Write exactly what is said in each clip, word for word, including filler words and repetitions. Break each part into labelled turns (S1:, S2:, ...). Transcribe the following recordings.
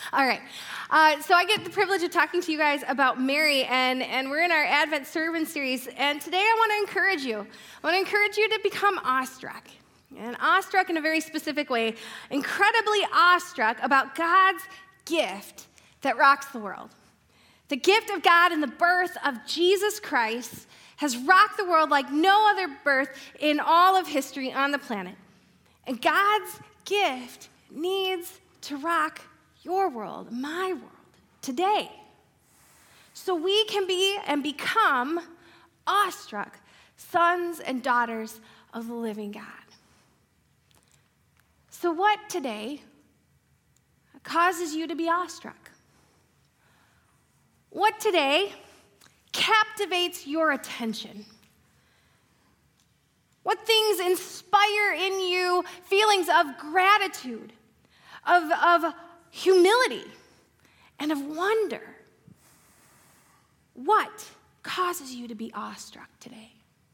S1: All right. Uh, so I get the privilege of talking to you guys about Mary, and, and we're in our Advent Sermon series. And today I want to encourage you. I want to encourage you to become awestruck. And awestruck in a very specific way. Incredibly awestruck about God's gift that rocks the world. The gift of God in the birth of Jesus Christ has rocked the world like no other birth in all of history on the planet. And God's gift needs to rock your world, my world, today. So we can be and become awestruck sons and daughters of the living God. So what today causes you to be awestruck? What today captivates your attention? What things inspire in you feelings of gratitude, of, of humility, and of wonder? What causes you to be awestruck today?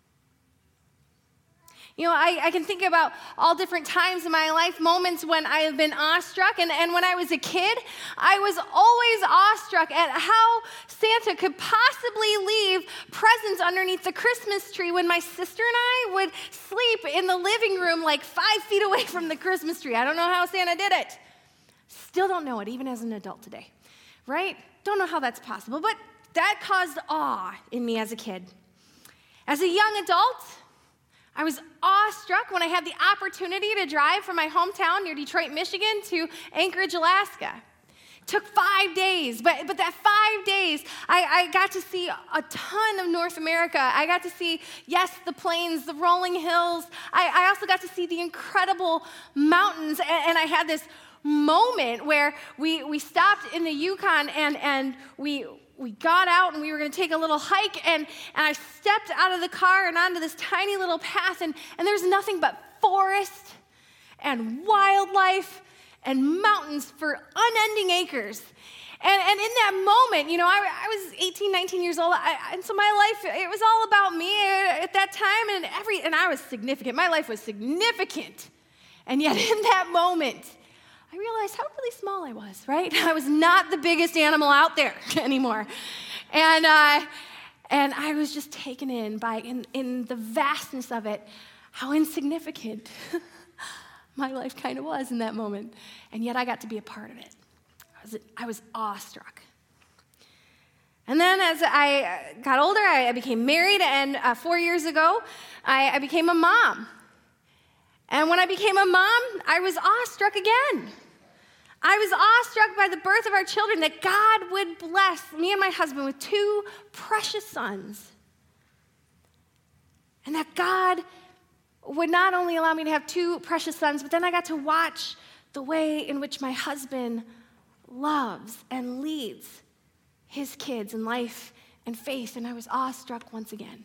S1: You know, I, I can think about all different times in my life, moments when I have been awestruck. And, and when I was a kid, I was always awestruck at how Santa could possibly leave presents underneath the Christmas tree when my sister and I would sleep in the living room like five feet away from the Christmas tree. I don't know how Santa did it. Still don't know it, even as an adult today, right? Don't know how that's possible, but that caused awe in me as a kid. As a young adult, I was awestruck when I had the opportunity to drive from my hometown near Detroit, Michigan to Anchorage, Alaska. It took five days, but, but that five days, I, I got to see a ton of North America. I got to see, yes, the plains, the rolling hills. I, I also got to see the incredible mountains, and, and I had this moment where we, we stopped in the Yukon, and, and we We got out and we were going to take a little hike, and, and I stepped out of the car and onto this tiny little path, and, and there's nothing but forest and wildlife and mountains for unending acres. And, and in that moment, you know, I, I was eighteen, nineteen years old, I, and so my life, it was all about me at that time, and every and I was significant. My life was significant. And yet in that moment, I realized how really small I was, right? I was not the biggest animal out there anymore. And uh, and I was just taken in by, in, in the vastness of it, how insignificant my life kind of was in that moment. And yet I got to be a part of it. I was, I was awestruck. And then as I got older, I became married, and uh, four years ago, I, I became a mom. And when I became a mom, I was awestruck again. I was awestruck by the birth of our children, that God would bless me and my husband with two precious sons. And that God would not only allow me to have two precious sons, but then I got to watch the way in which my husband loves and leads his kids in life and faith, and I was awestruck once again.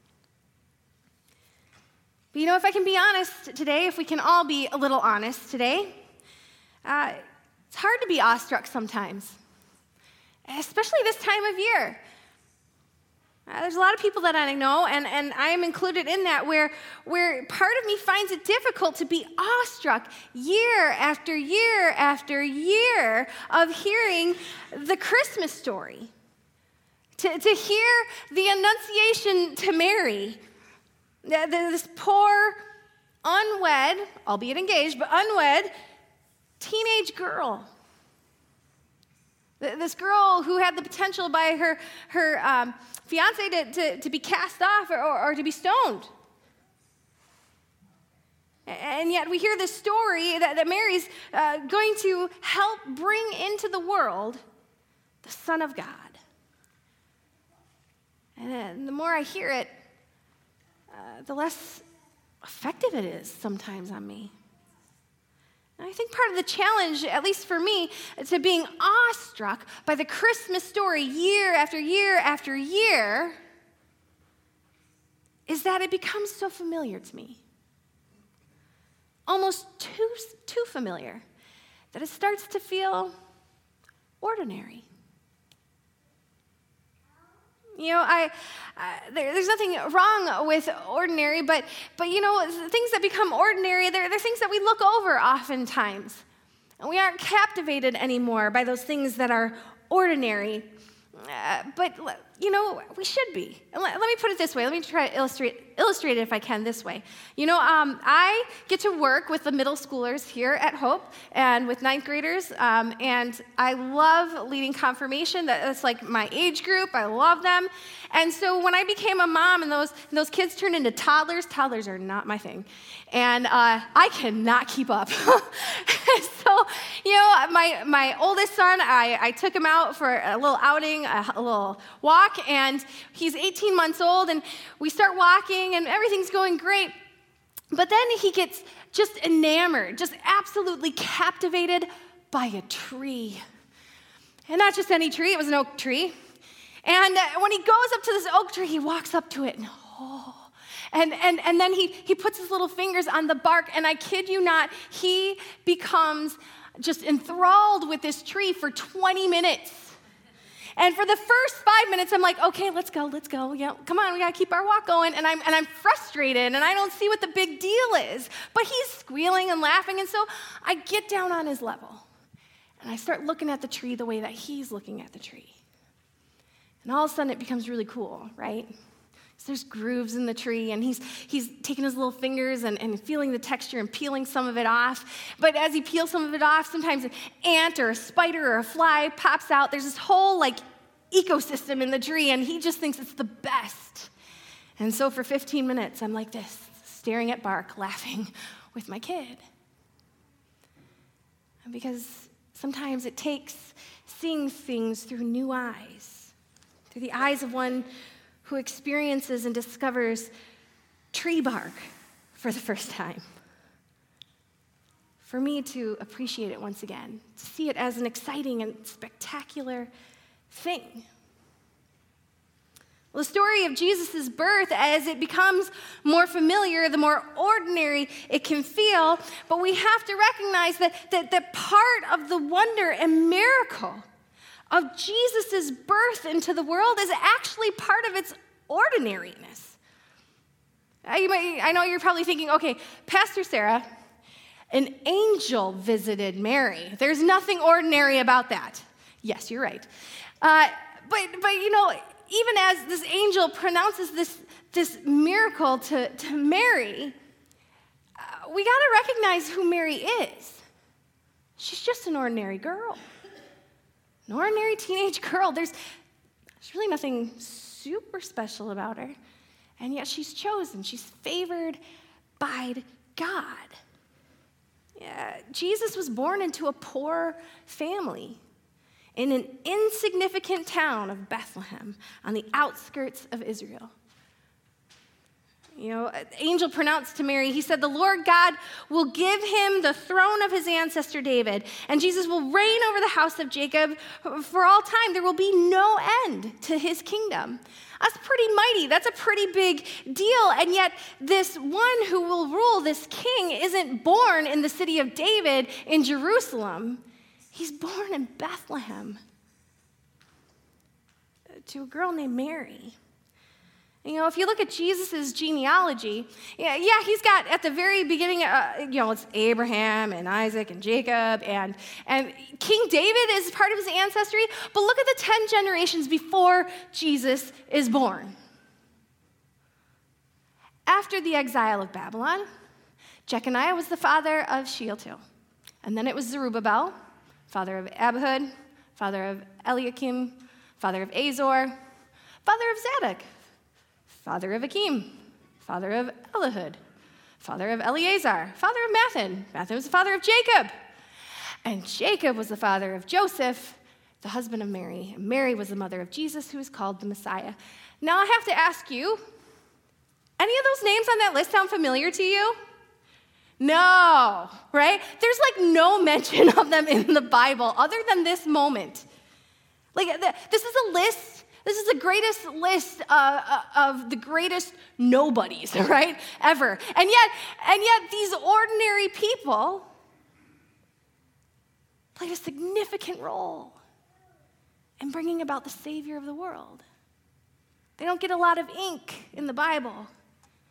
S1: But you know, if I can be honest today, if we can all be a little honest today, uh, it's hard to be awestruck sometimes, especially this time of year. Uh, there's a lot of people that I know, and, and I am included in that, where, where part of me finds it difficult to be awestruck year after year after year of hearing the Christmas story. To, to hear the Annunciation to Mary, this poor, unwed, albeit engaged, but unwed, teenage girl. This girl who had the potential by her, her um, fiance to, to, to be cast off or, or, or to be stoned. And yet we hear this story that, that Mary's uh, going to help bring into the world the Son of God. And the more I hear it, uh, the less effective it is sometimes on me. And I think part of the challenge, at least for me, to being awestruck by the Christmas story year after year after year is that it becomes so familiar to me. Almost too, too familiar, that it starts to feel ordinary. You know, I, uh, there, there's nothing wrong with ordinary, but, but you know, things that become ordinary, they're, they're things that we look over oftentimes. And we aren't captivated anymore by those things that are ordinary. Uh, but, you know, we should be. Let, let me put it this way. Let me try to illustrate, illustrate it if I can this way. You know, um, I get to work with the middle schoolers here at Hope and with ninth graders, um, and I love leading confirmation. That's like my age group. I love them. And so when I became a mom and those, and those kids turned into toddlers, toddlers are not my thing. And uh, I cannot keep up. So, you know, my, my oldest son, I, I took him out for a little outing, a, a little walk, and he's eighteen months old, and we start walking, and everything's going great. But then he gets just enamored, just absolutely captivated by a tree. And not just any tree, it was an oak tree. And uh, when he goes up to this oak tree, he walks up to it, and oh, And, and, and then he, he puts his little fingers on the bark, and I kid you not, he becomes just enthralled with this tree for twenty minutes. And for the first five minutes, I'm like, okay, let's go, let's go. Yeah, come on, we gotta keep our walk going. And I'm, and I'm frustrated, and I don't see what the big deal is. But he's squealing and laughing, and so I get down on his level, and I start looking at the tree the way that he's looking at the tree. And all of a sudden, it becomes really cool, right? So there's grooves in the tree, and he's he's taking his little fingers and, and feeling the texture and peeling some of it off. But as he peels some of it off, sometimes an ant or a spider or a fly pops out. There's this whole, like, ecosystem in the tree, and he just thinks it's the best. And so for fifteen minutes, I'm like this, staring at bark, laughing with my kid. Because sometimes it takes seeing things through new eyes, through the eyes of one who experiences and discovers tree bark for the first time. For me to appreciate it once again, to see it as an exciting and spectacular thing. Well, the story of Jesus' birth, as it becomes more familiar, the more ordinary it can feel, but we have to recognize that, that, that part of the wonder and miracle of Jesus' birth into the world is actually part of its ordinariness. I, might, I know you're probably thinking, okay, Pastor Sarah, an angel visited Mary. There's nothing ordinary about that. Yes, you're right. Uh, but, but, you know, even as this angel pronounces this, this miracle to, to Mary, uh, we got to recognize who Mary is. She's just an ordinary girl. An ordinary teenage girl. There's, there's really nothing super special about her. And yet she's chosen. She's favored by God. Yeah, Jesus was born into a poor family in an insignificant town of Bethlehem on the outskirts of Israel. You know, an angel pronounced to Mary, he said, the Lord God will give him the throne of his ancestor David, and Jesus will reign over the house of Jacob for all time. There will be no end to his kingdom. That's pretty mighty. That's a pretty big deal. And yet this one who will rule, this king, isn't born in the city of David in Jerusalem. He's born in Bethlehem to a girl named Mary. You know, if you look at Jesus' genealogy, yeah, yeah, he's got at the very beginning, uh, you know, it's Abraham and Isaac and Jacob, and, and King David is part of his ancestry, but look at the ten generations before Jesus is born. After the exile of Babylon, Jeconiah was the father of Shealtiel, and then it was Zerubbabel, father of Abihud, father of Eliakim, father of Azor, father of Zadok, father of Akim, father of Elihud, father of Eleazar, father of Mathan. Mathan was the father of Jacob. And Jacob was the father of Joseph, the husband of Mary. And Mary was the mother of Jesus, who is called the Messiah. Now I have to ask you, any of those names on that list sound familiar to you? No, right? There's like no mention of them in the Bible other than this moment. Like, this is a list. This is the greatest list uh, of the greatest nobodies, right, ever. And yet, and yet these ordinary people played a significant role in bringing about the Savior of the world. They don't get a lot of ink in the Bible,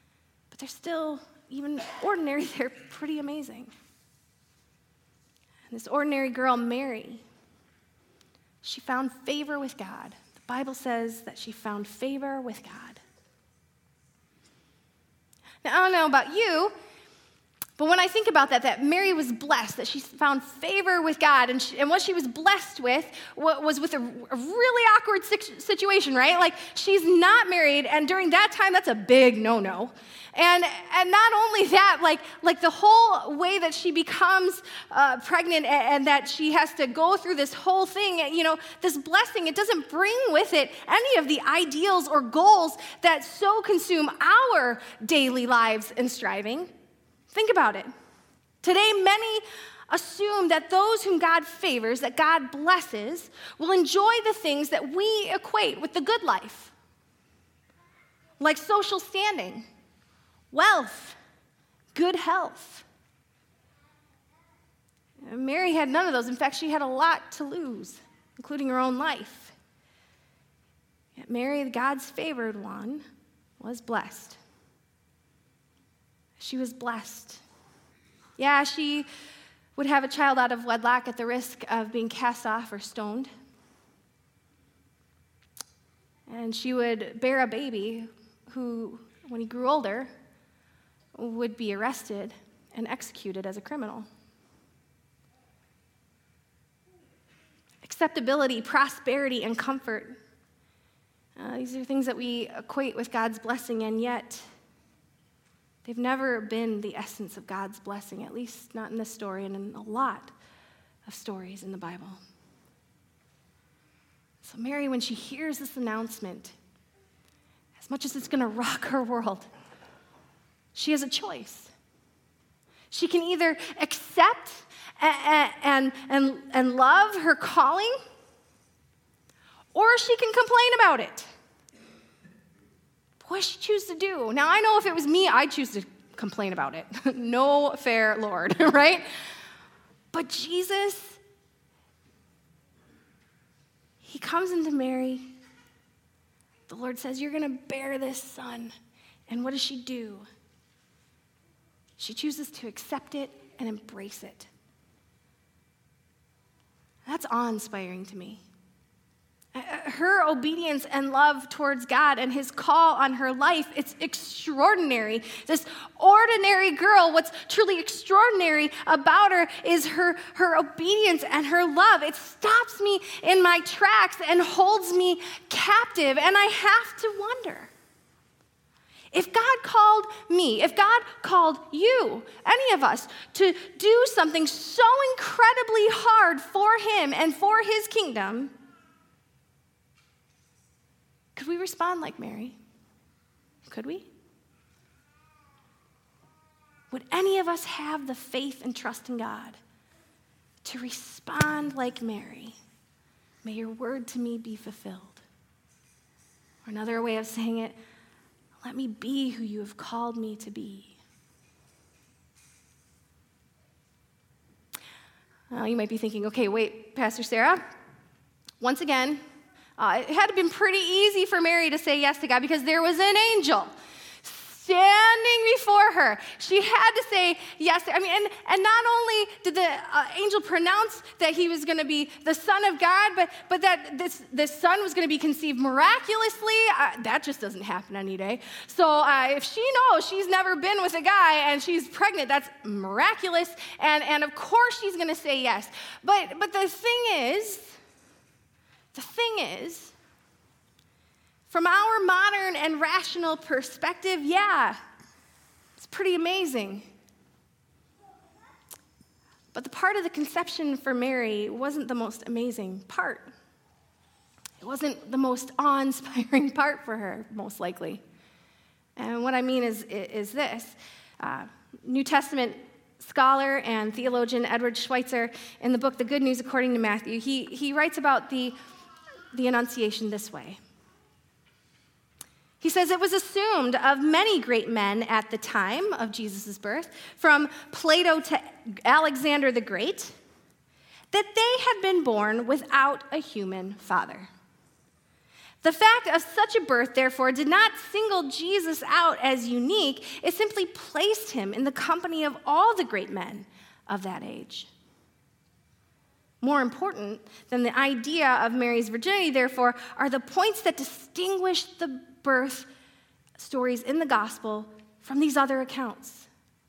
S1: but they're still, even ordinary, they're pretty amazing. And This ordinary girl, Mary, she found favor with God. The Bible says that she found favor with God. Now, I don't know about you, but when I think about that, that Mary was blessed, that she found favor with God, and, she, and what she was blessed with was with a, a really awkward situation, right? Like, she's not married, and during that time, that's a big no-no. And and not only that, like, like the whole way that she becomes uh, pregnant and, and that she has to go through this whole thing, you know, this blessing, it doesn't bring with it any of the ideals or goals that so consume our daily lives and striving. Think about it. Today, many assume that those whom God favors, that God blesses, will enjoy the things that we equate with the good life, like social standing, wealth, good health. Mary had none of those. In fact, she had a lot to lose, including her own life. Yet Mary, God's favored one, was blessed. She was blessed. Yeah, she would have a child out of wedlock at the risk of being cast off or stoned. And she would bear a baby who, when he grew older, would be arrested and executed as a criminal. Acceptability, prosperity, and comfort. Uh, these are things that we equate with God's blessing, and yet they've never been the essence of God's blessing, at least not in this story and in a lot of stories in the Bible. So Mary, when she hears this announcement, as much as it's going to rock her world, she has a choice. She can either accept and, and, and, and love her calling, or she can complain about it. What does she choose to do? Now, I know if it was me, I'd choose to complain about it. No fair Lord, right? But Jesus, he comes into Mary. The Lord says, you're going to bear this son. And what does she do? She chooses to accept it and embrace it. That's awe-inspiring to me. Her obedience and love towards God and his call on her life, it's extraordinary. This ordinary girl, what's truly extraordinary about her is her, her obedience and her love. It stops me in my tracks and holds me captive, and I have to wonder. If God called me, if God called you, any of us, to do something so incredibly hard for him and for his kingdom, could we respond like Mary? Could we? Would any of us have the faith and trust in God to respond like Mary? May your word to me be fulfilled. Or another way of saying it, let me be who you have called me to be. Uh, you might be thinking, okay, wait, Pastor Sarah, once again, uh, it had been pretty easy for Mary to say yes to God because there was an angel standing before her. She had to say yes. I mean, and, and not only did the uh, angel pronounce that he was going to be the Son of God, but, but that this, this son was going to be conceived miraculously. Uh, that just doesn't happen any day. So uh, if she knows she's never been with a guy and she's pregnant, that's miraculous. And, and of course she's going to say yes. But, but the thing is, the thing is, from our modern and rational perspective, yeah, it's pretty amazing. But the part of the conception for Mary wasn't the most amazing part. It wasn't the most awe-inspiring part for her, most likely. And what I mean is, is this. Uh, New Testament scholar and theologian Edward Schweitzer, in the book The Good News According to Matthew, he, he writes about the, the Annunciation this way. He says, it was assumed of many great men at the time of Jesus' birth, from Plato to Alexander the Great, that they had been born without a human father. The fact of such a birth, therefore, did not single Jesus out as unique. It simply placed him in the company of all the great men of that age. More important than the idea of Mary's virginity, therefore, are the points that distinguish the birth stories in the gospel from these other accounts.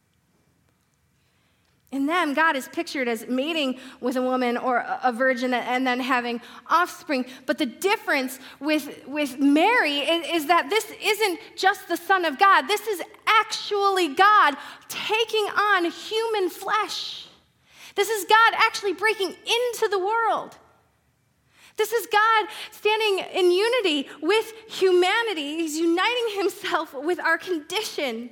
S1: In them, God is pictured as mating with a woman or a virgin and then having offspring. But the difference with, with Mary is, is that this isn't just the Son of God. This is actually God taking on human flesh. This is God actually breaking into the world. This is God standing in unity with humanity. He's uniting himself with our condition.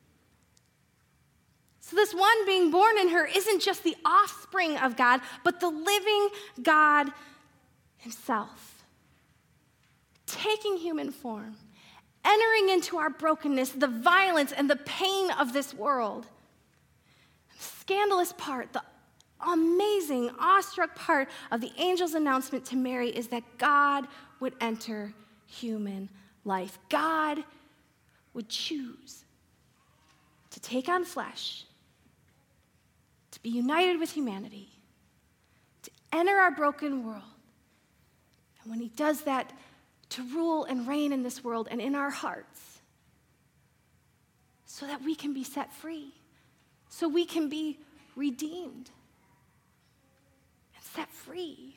S1: So this one being born in her isn't just the offspring of God, but the living God himself, taking human form, entering into our brokenness, the violence and the pain of this world. The scandalous part, the amazing, awestruck part of the angel's announcement to Mary is that God would enter human life. God would choose to take on flesh, to be united with humanity, to enter our broken world. And when he does that, to rule and reign in this world and in our hearts so that we can be set free, so we can be redeemed and set free.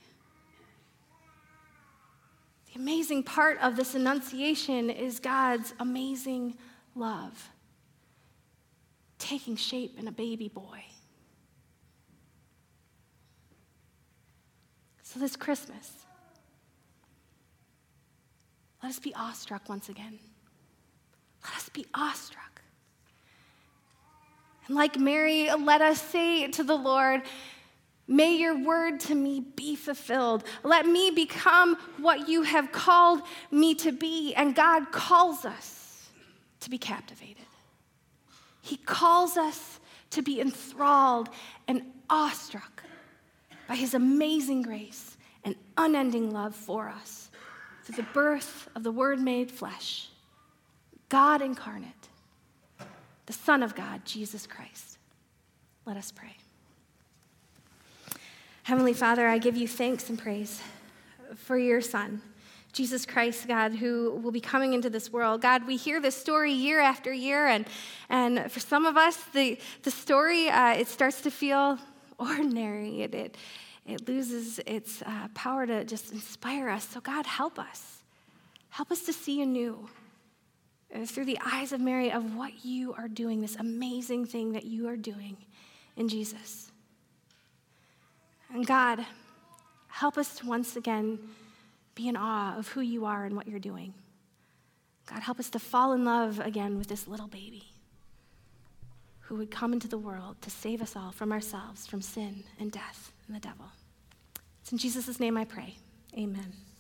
S1: The amazing part of this annunciation is God's amazing love taking shape in a baby boy. So this Christmas, let us be awestruck once again. Let us be awestruck. And like Mary, let us say to the Lord, may your word to me be fulfilled. Let me become what you have called me to be. And God calls us to be captivated. He calls us to be enthralled and awestruck by his amazing grace and unending love for us through the birth of the Word made flesh, God incarnate, the Son of God, Jesus Christ. Let us pray. Heavenly Father, I give you thanks and praise for your Son, Jesus Christ, God, who will be coming into this world. God, we hear this story year after year, and, and for some of us, the, the story, uh, it starts to feel ordinary. It, it, it loses its uh, power to just inspire us. So God, help us. Help us to see anew uh, through the eyes of Mary of what you are doing, this amazing thing that you are doing in Jesus. And God, help us to once again be in awe of who you are and what you're doing. God, help us to fall in love again with this little baby who would come into the world to save us all from ourselves, from sin and death and the devil. It's in Jesus' name I pray. Amen.